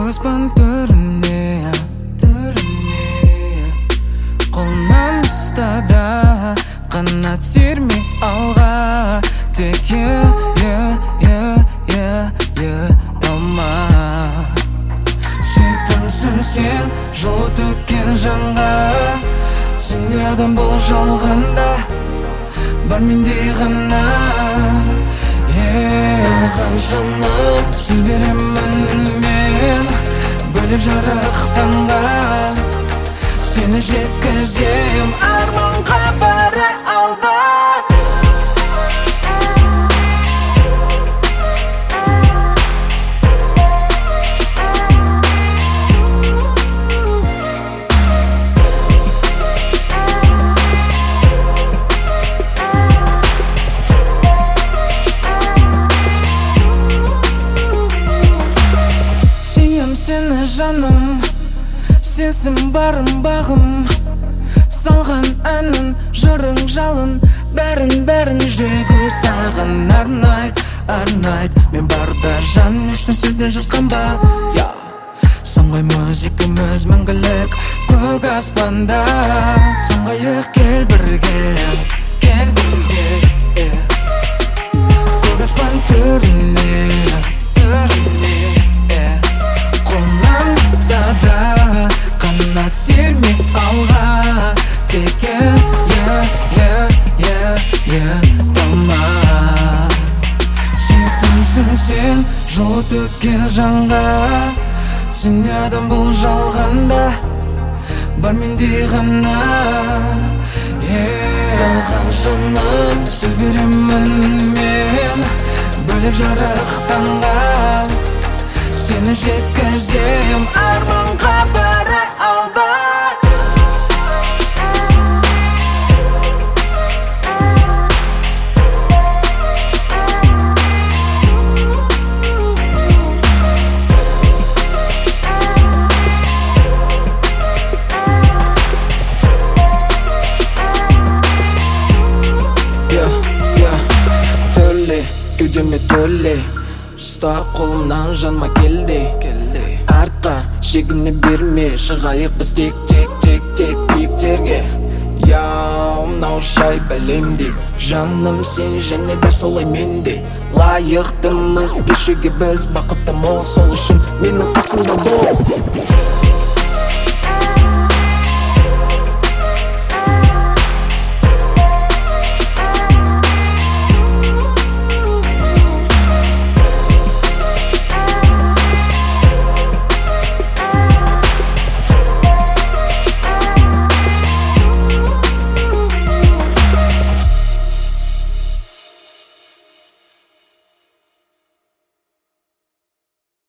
көк аспан төріне қолымнан ұста да қанат сермей алға тек талма сүйіктімсің сен жол төккен жанға сенде адам бол жалғанда бар менде ғана саған жаным сөз беремін мен бөліп жарықтанған сені жеткізем арманға бара алда сені жаным сенсің барым бағым салған әнім жырың жалын бәрін жүрегім саған арнайды мен барда жан ешнәрседен жасқанба самғай музикамыз мәңгілік көк аспанда самғайық кел бірге көк аспан төріне қанат сермей алға тек талма сүйіктімсің сен жол төккен жанға сенде адам бол жалғанда бар менде ғана саған жаным сөз беремін мен бөліп жарықтанған сені жеткізем арманға бара алда төле кеудеме төле ұста қолымнан жанма келді артқа шегіне берме шығайық біз тек биіктерге мынау жай бәлемдей жаным сен және де солай менде лайықтымыз кешуге біз бақытты мол сол үшін менің қасымда бол